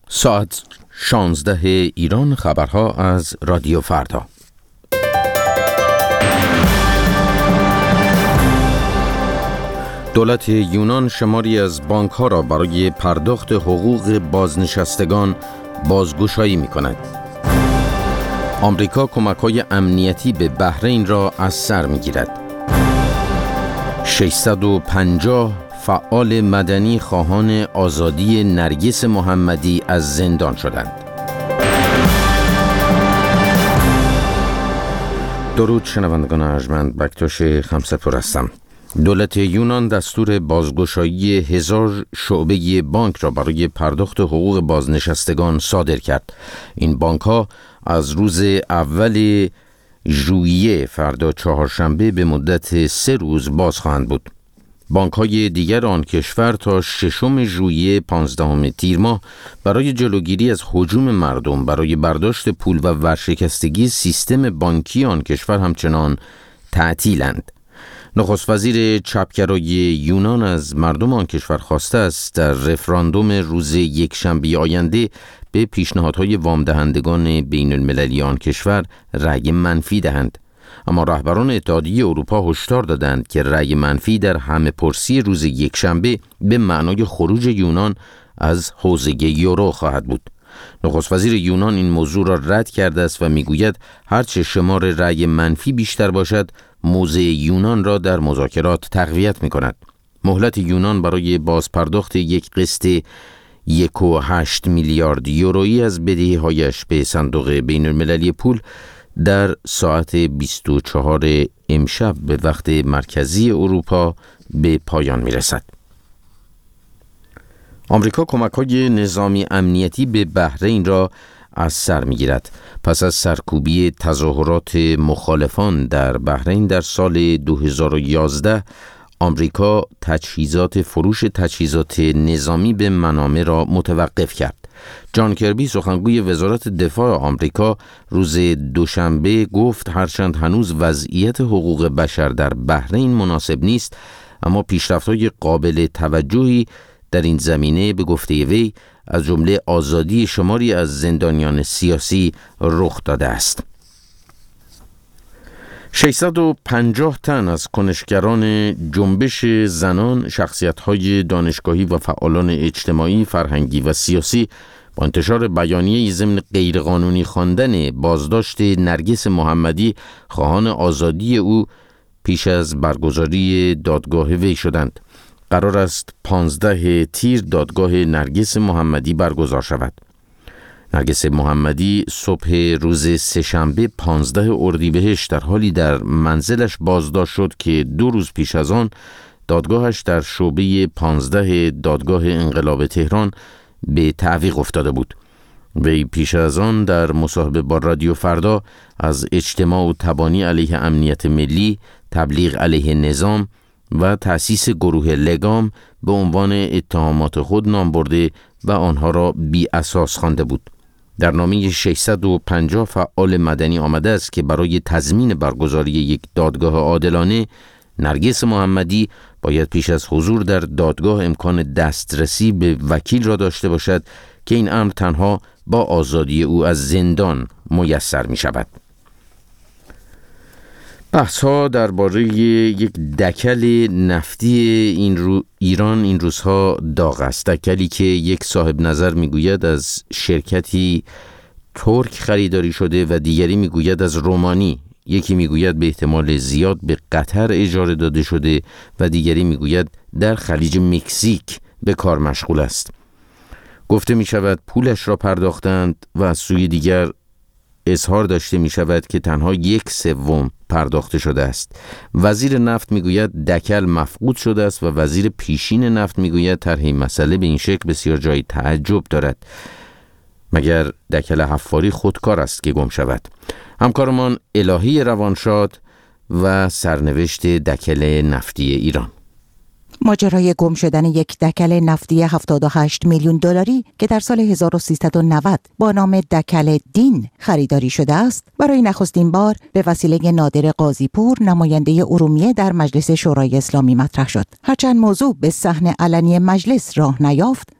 ساعت 16 ایران. خبرها از رادیو فردا. دولت یونان شماری از بانک‌ها را برای پرداخت حقوق بازنشستگان بازگشایی می‌کند. آمریکا کمک‌های امنیتی به بحرین را از سر می‌گیرد. 650 فعال مدنی خواهان آزادی نرگس محمدی از زندان شدند. درود شنوندگان ارجمند، بکتاش خمسه‌پور هستم. دولت یونان دستور بازگشایی 1000 شعبه بانک را برای پرداخت حقوق بازنشستگان صادر کرد. این بانک‌ها از روز اول ژوئیه فردا چهارشنبه به مدت 3 روز باز خواهند بود. بانک‌های دیگر آن کشور تا 6 ژوئیه 15 تیر ماه برای جلوگیری از هجوم مردم برای برداشت پول و ورشکستگی سیستم بانکی آن کشور همچنان تعطیلند. نخست وزیر چپگرای یونان از مردم آن کشور خواسته است در رفراندوم روز یکشنبه آینده به پیشنهادهای وام دهندگان بین المللی آن کشور رأی منفی دهند. اما رهبران اتحادیه اروپا هشدار دادند که رأی منفی در همه پرسی روز یکشنبه به معنای خروج یونان از حوزه یورو خواهد بود. نخست وزیر یونان این موضوع را رد کرده است و میگوید هرچه شمار رأی منفی بیشتر باشد، موضع یونان را در مذاکرات تقویت می‌کند. مهلت یونان برای بازپرداخت یک قسط 1.8 میلیارد یورویی از بدهی‌هایش به صندوق بین المللی پول در ساعت 24 امشب به وقت مرکزی اروپا به پایان می‌رسد. آمریکا کمک‌های نظامی امنیتی به بحرین را از سر می‌گیرد. پس از سرکوبی تظاهرات مخالفان در بحرین در سال 2011، آمریکا فروش تجهیزات نظامی به منامه را متوقف کرد. جان کربی سخنگوی وزارت دفاع آمریکا روز دوشنبه گفت هرچند هنوز وضعیت حقوق بشر در بحرین مناسب نیست، اما پیشرفت‌های قابل توجهی در این زمینه به گفته وی از جمله آزادی شماری از زندانیان سیاسی رخ داده است. 650 تن از کنشگران جنبش زنان، شخصیت‌های دانشگاهی و فعالان اجتماعی، فرهنگی و سیاسی با انتشار بیانیه‌ای ضمن غیرقانونی خواندن بازداشت نرگس محمدی خواهان آزادی او پیش از برگزاری دادگاه وی شدند. قرار است 15 تیر دادگاه نرگس محمدی برگزار شود. نرگس محمدی صبح روز سه‌شنبه 15 اردیبهشت در حالی در منزلش بازداشت شد که 2 روز پیش از آن دادگاهش در شعبه 15 دادگاه انقلاب تهران به تعویق افتاده بود. وی پیش از آن در مصاحبه با رادیو فردا از اجتماع و تبانی علیه امنیت ملی، تبلیغ علیه نظام و تأسیس گروه لگام به عنوان اتهامات خود نام برده و آنها را بی اساس خوانده بود. در نامه 650 فعال مدنی آمده است که برای تضمین برگزاری یک دادگاه عادلانه، نرگس محمدی باید پیش از حضور در دادگاه امکان دسترسی به وکیل را داشته باشد که این امر تنها با آزادی او از زندان میسر می شود. بحث‌ها درباره یک دکل نفتی ایران این روزها داغ است. دکلی که یک صاحب نظر میگوید از شرکتی ترک خریداری شده و دیگری میگوید از رومانی. یکی میگوید به احتمال زیاد به قطر اجاره داده شده و دیگری میگوید در خلیج مکزیک به کار مشغول است. گفته می شود پولش را پرداختند و از سوی دیگر اظهار داشته می شود که تنها 1/3 پرداخته شده است. وزیر نفت می گوید دکل مفقود شده است و وزیر پیشین نفت می گوید طرح این مسئله به این شکل بسیار جای تعجب دارد. مگر دکل حفاری خودکار است که گم شود؟ همکارمان الهی روانشاد و سرنوشت دکل نفتی ایران. ماجرای گم شدن یک دکل نفتی 78 میلیون دلاری که در سال 1390 با نام دکل دین خریداری شده است، برای نخستین بار به وسیله نادر قاضی‌پور، نماینده ارومیه در مجلس شورای اسلامی مطرح شد. هرچند موضوع به صحن علنی مجلس راه نیافت،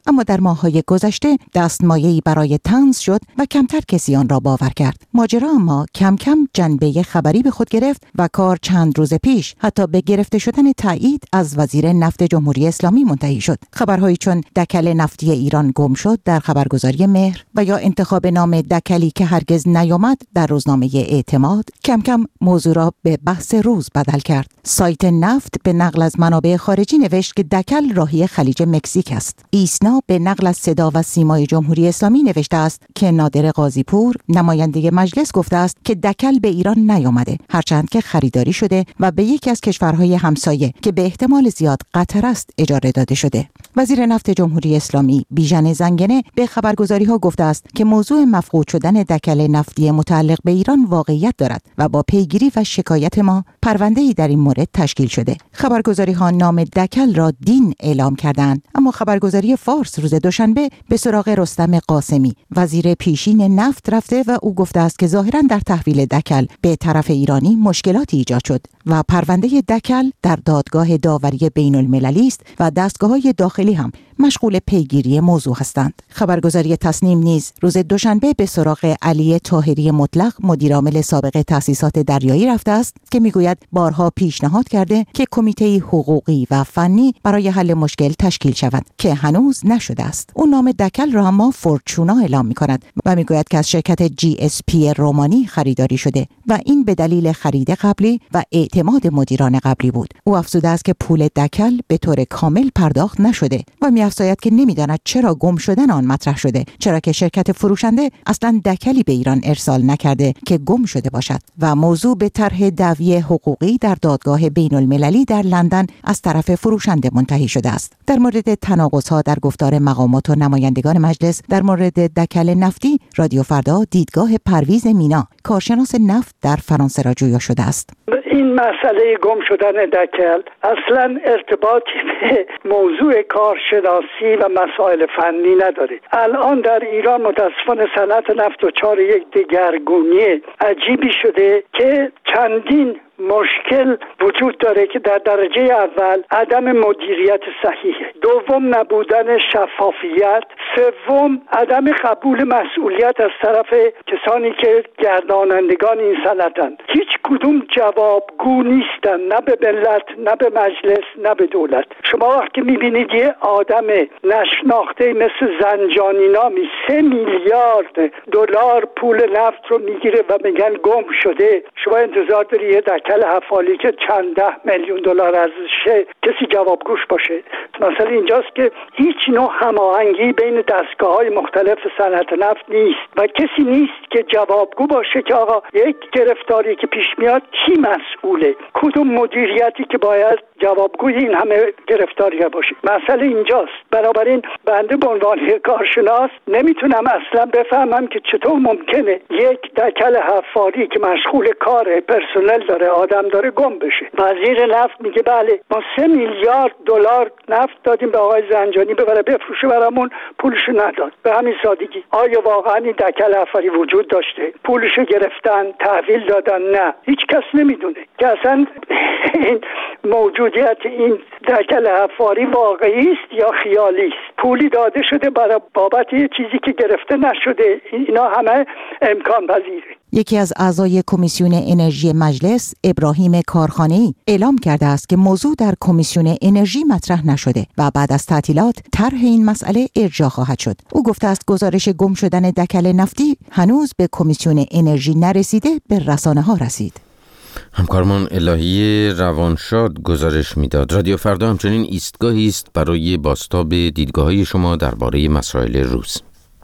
اما در ماه‌های گذشته دستمایه‌ای برای طنز شد و کمتر کسی آن را باور کرد. ماجرا اما کم کم جنبه خبری به خود گرفت و کار چند روز پیش حتی به گرفته شدن تایید از وزیر نفت جمهوری اسلامی منتهی شد. خبرهایی چون دکل نفتی ایران گم شد در خبرگزاری مهر و یا انتخاب نام دکلی که هرگز نیامد در روزنامه اعتماد کم کم موضوع را به بحث روز بدل کرد. سایت نفت به نقل از منابع خارجی نوشت که دکل راهی خلیج مکزیک است. ایسنا به نقل از صدا و سیمای جمهوری اسلامی نوشته است که نادر قاضی‌پور نماینده مجلس گفته است که دکل به ایران نیامده، هرچند که خریداری شده و به یکی از کشورهای همسایه که به احتمال زیاد قطر است اجاره داده شده. وزیر نفت جمهوری اسلامی بیژن زنگنه به خبرگزاری‌ها گفته است که موضوع مفقود شدن دکل نفتی متعلق به ایران واقعیت دارد و با پیگیری و شکایت ما پرونده‌ای در این مورد تشکیل شده. خبرگزاری‌ها نام دکل را دین اعلام کردند، اما خبرگزاری فارس روز دوشنبه به سراغ رستم قاسمی وزیر پیشین نفت رفته و او گفته است که ظاهراً در تحویل دکل به طرف ایرانی مشکلاتی ایجاد شد و پرونده دکل در دادگاه داوری بین‌المللی است و دستگاه‌های داخلی هم مشغول پیگیری موضوع هستند. خبرگزاری تصنیم نیز روز دوشنبه به سراغ علی طاهری مطلق مدیرعامل سابق تأسیسات دریایی رفته است که میگوید بارها پیشنهاد کرده که کمیته حقوقی و فنی برای حل مشکل تشکیل شود که هنوز نشده است. او نام دکل را اما فورچونا اعلام می‌کند و میگوید که از شرکت GSP رومانی خریداری شده و این به دلیل خرید قبلی و اعتماد مدیران قبلی بود. او افزوده است که پول دکل به طور کامل پرداخت نشده و می‌افزاید که نمی‌داند چرا گم شدن آن مطرح شده، چرا که شرکت فروشنده اصلاً دکلی به ایران ارسال نکرده که گم شده باشد و موضوع به طرح دعوی حقوقی در دادگاه بین‌المللی در لندن از طرف فروشنده منتهی شده است. در مورد تناقض‌ها در گفتار مقامات و نمایندگان مجلس در مورد دکل نفتی، رادیو فردا دیدگاه پرویز مینا، کارشناس نفت در فرانسه را جویا شده است. این مسئله گم شدن دکل اصلا ارتباطی به موضوع کارشناسی و مسائل فنی نداره. الان در ایران متاسفانه صنعت نفت دچار یک دگرگونی عجیبی شده که چندین مشکل وجود داره که در درجه اول عدم مدیریت صحیح، دوم نبودن شفافیت، سوم عدم قبول مسئولیت از طرف کسانی که گردانندگان این صنعتن. هیچ کدوم جوابگو نیستن، نه به ملت، نه به مجلس، نه به دولت. شما وقتی میبینید یه آدم نشناخته مثل زنجانی نامی 3 میلیارد دلار پول نفت رو میگیره و میگن گم شده، شما انتظار داری یه دکل حفالی که چند ده میلیون دلار ارزشه کسی جوابگوش باشه؟ مثلا اینجاست که هیچ نوع هماهنگی بین دستگاه‌های مختلف صنعت نفت نیست و کسی نیست که جوابگو باشه که آقا یک گرفتاری که پیش میاد کی مسئوله، کدوم مدیریتی که باید جوابگوی این همه گرفتاری باشه. مسئله اینجاست. بنابراین بنده به عنوان کارشناس نمیتونم اصلا بفهمم که چطور ممکنه یک دکل حفاری که مشغول کار پرسنل داره، آدم داره، گم بشه. وزیر نفت میگه بله ما 3 میلیارد دلار نفت دادیم به آقای زنجانی ببره بفروشه، برامون پولشو نداد. به همین سادگی. آیا واقعا این دکل حفاری وجود داشته؟ پولشو گرفتن، تحویل دادن؟ نه، هیچ کس نمیدونه که اصلا این موجودیت این دکل حفاری واقعی است یا خیالی است. پولی داده شده برای بابت یه چیزی که گرفته نشده. اینا همه امکان پذیره. یکی از اعضای کمیسیون انرژی مجلس، ابراهیم کارخانه‌ای، اعلام کرده است که موضوع در کمیسیون انرژی مطرح نشده و بعد از تعطیلات طرح این مسئله ارجاع خواهد شد. او گفته است گزارش گم شدن دکل نفتی هنوز به کمیسیون انرژی نرسیده، به رسانه‌ها رسید. همکارمان الهی روانشاد گزارش میداد. رادیو فردا همچنین ایستگاهی است برای بازتاب دیدگاه‌های شما درباره مسائل روز.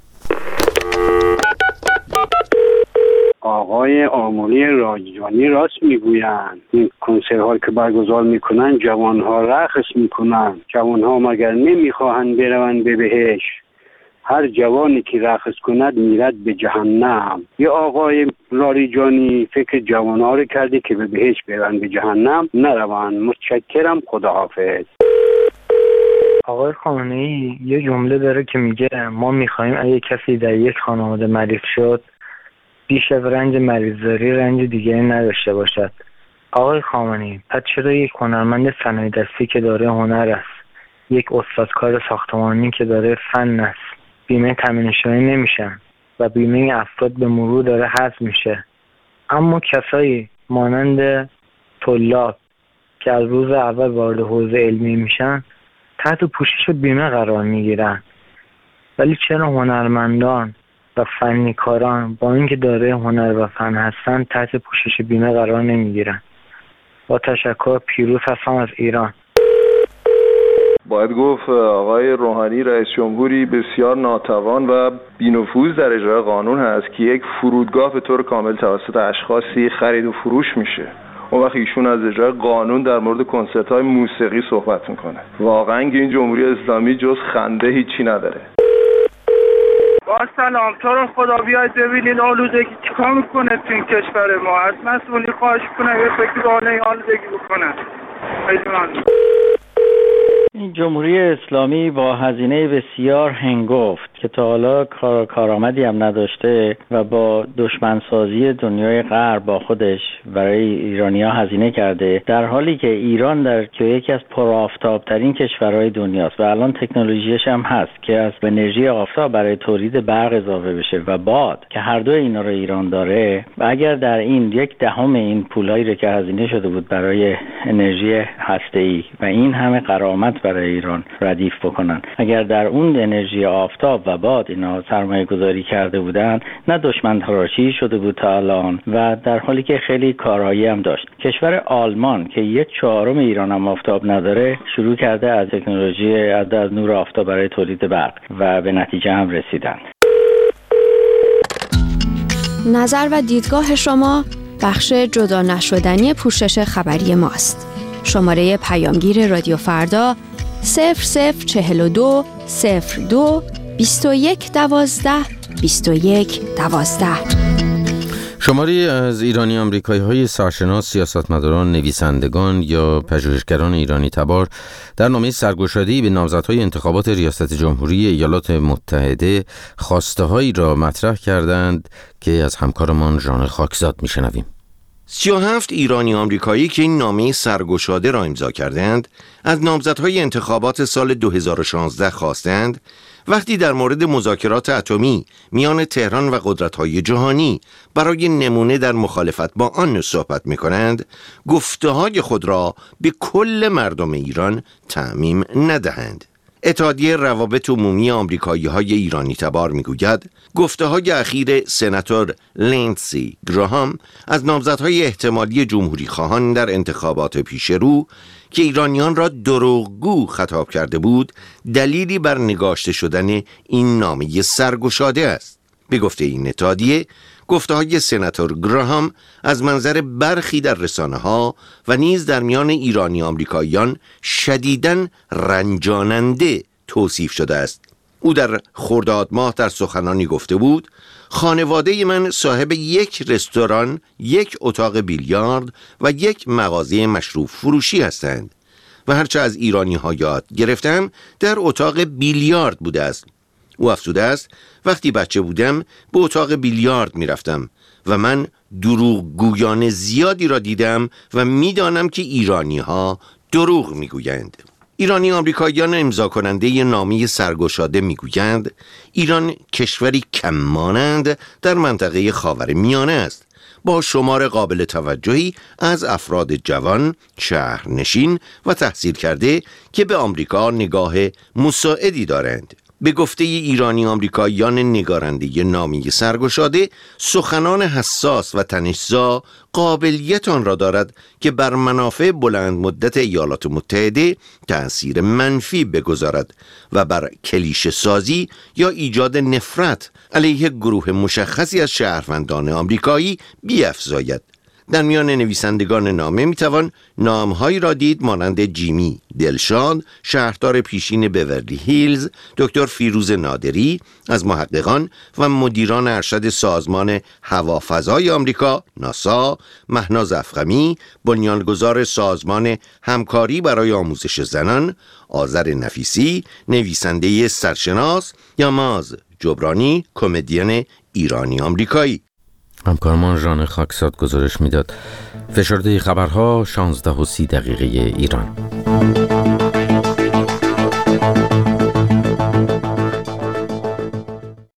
آقای آملی راجانی راست میگویند. این کنسرت‌ها که برگزار میکنن جوانها رقص میکنن. جوانها مگر نمیخواهند بروند به بهشت؟ هر جوانی که رقص کند میرد به جهنم. یه آقای لاریجانی فکر جوانها رو کرده که به بهشت بروند، به جهنم نروند. متشکرم، خداحافظ. آقای خامنه‌ای یه جمله داره که میگه ما میخوایم اگه کسی در یک خانواده مریض شد بیش از رنج مریضداری رنج دیگری نداشته باشد. آقای خامنه‌ای پس چرا یک هنرمند صنایع دستی که داره هنر است یک استاد کار ساختمانی که داره فن است، بیمه تامین اجتماعی نمیشن و بیمه افراد به مرور داره حذف میشه. اما کسایی مانند طلاب که از روز اول وارد حوزه علمی میشن تحت پوشش بیمه قرار میگیرن، ولی چرا هنرمندان و فنیکاران با اینکه داره هنر و فن هستن تحت پوشش بیمه قرار نمیگیرن؟ با تشکر، پیروز هستم از ایران. باید گفت آقای روحانی رئیس جمهوری بسیار ناتوان و بی‌نفوذ در اجرای قانون هست که یک فرودگاه به طور کامل توسط اشخاصی خرید و فروش میشه. اون وقت ایشون از اجرای قانون در مورد کنسرت‌های موسیقی صحبت میکنه. واقعا که این جمهوری اسلامی جز خنده هیچی نداره. با سلام، تو رو خدا بیاید ببینین آلودگی چیکار میکنه تو این کشور ما. از مسئولی خواهش کنم یه فکر به این آلودگی بکنن. خیلی ممنون. این جمهوری اسلامی با هزینه بسیار هنگفت که تا حالا کارآمدی هم نداشته و با دشمنسازی دنیای غرب با خودش برای ایرانی‌ها هزینه کرده، در حالی که ایران که یکی از پرآفتاب‌ترین کشورهای دنیاست و الان تکنولوژیش هم هست که از انرژی آفتاب برای تولید برق اضافه بشه و باد که هر دو اینا رو ایران داره، و اگر در این 1/10 این پولایی رو که هزینه شده بود برای انرژی هسته‌ای و این همه غرامت برای ایران ردیف بکنن، اگر در اون انرژی آفتاب و باد اینا سرمایه گذاری کرده بودن، نه دشمن تراشی شده بود تا الان و در حالی که خیلی کارایی هم داشت. کشور آلمان که 1/4 ایران هم آفتاب نداره شروع کرده از تکنولوژی از نور آفتاب برای تولید برق و به نتیجه هم رسیدن. نظر و دیدگاه شما بخش جدا نشدنی پوشش خبری ماست. شماره پیامگیر رادیو فردا 0042 02 21 12 21 12. شماری از ایرانی آمریکایی‌های سرشناس، سیاستمداران، نویسندگان یا پژوهشگران ایرانی تبار در نامه سرگشاده‌ای به نامزدهای انتخابات ریاست جمهوری ایالات متحده خواسته‌هایی را مطرح کردند که از همکارمان ژان خاکزاد می‌شنویم. 37 ایرانی آمریکایی که این نامه سرگشاده را امضا کردند از نامزدهای انتخابات سال 2016 خواستند وقتی در مورد مذاکرات اتمی میان تهران و قدرت‌های جهانی برای نمونه در مخالفت با آن صحبت می‌کنند، گفته‌های خود را به کل مردم ایران تعمیم ندهند. اتحادیه روابط عمومی آمریکایی‌های ایرانی تبار می‌گوید گفته‌های اخیر سناتور لندسی گراهام از نامزدهای احتمالی جمهوری خواهان در انتخابات پیش رو که ایرانیان را دروغگو خطاب کرده بود، دلیلی بر نگاشته شدن این نامه سرگشاده است. به گفته این اتحادیه، گفته‌های سناتور گراهام از منظر برخی در رسانه‌ها و نیز در میان ایرانی آمریکاییان شدیداً رنجاننده توصیف شده است. او در خرداد ماه در سخنانی گفته بود: خانواده من صاحب یک رستوران، یک اتاق بیلیارد و یک مغازه مشروب فروشی هستند و هرچه از ایرانی ها یاد گرفتم در اتاق بیلیارد بوده است. او افزوده است: وقتی بچه بودم به اتاق بیلیارد می رفتم و من دروغگویان زیادی را دیدم و می دانم که ایرانی ها دروغ می گویند. ایرانی آمریکاییان امضا کننده نامه سرگشاده میگویند ایران کشوری کم مانند در منطقه خاورمیانه است، با شمار قابل توجهی از افراد جوان، شهرنشین و تحصیل کرده که به آمریکا نگاه مساعدی دارند. به گفته ایرانی آمریکاییان نگارنده نامه سرگشاده، سخنان حساس و تنش‌زا قابلیت آن را دارد که بر منافع بلند مدت ایالات متحده تأثیر منفی بگذارد و بر کلیشه سازی یا ایجاد نفرت علیه گروه مشخصی از شهروندان آمریکایی بیفزاید. در میان نویسندگان نامه میتوان نامهایی را دید مانند جیمی دلشاد، شهردار پیشین بیورلی هیلز، دکتر فیروز نادری از محققان و مدیران ارشد سازمان هوافضای آمریکا ناسا، مهناز افخمی، بنیانگذار سازمان همکاری برای آموزش زنان، آذر نفیسی، نویسنده سرشناس، یا ماز جبرانی، کمدین ایرانی آمریکایی. همکارمان ژان خاکزاد گزارش میداد. فشرده خبرها 16:30 ایران.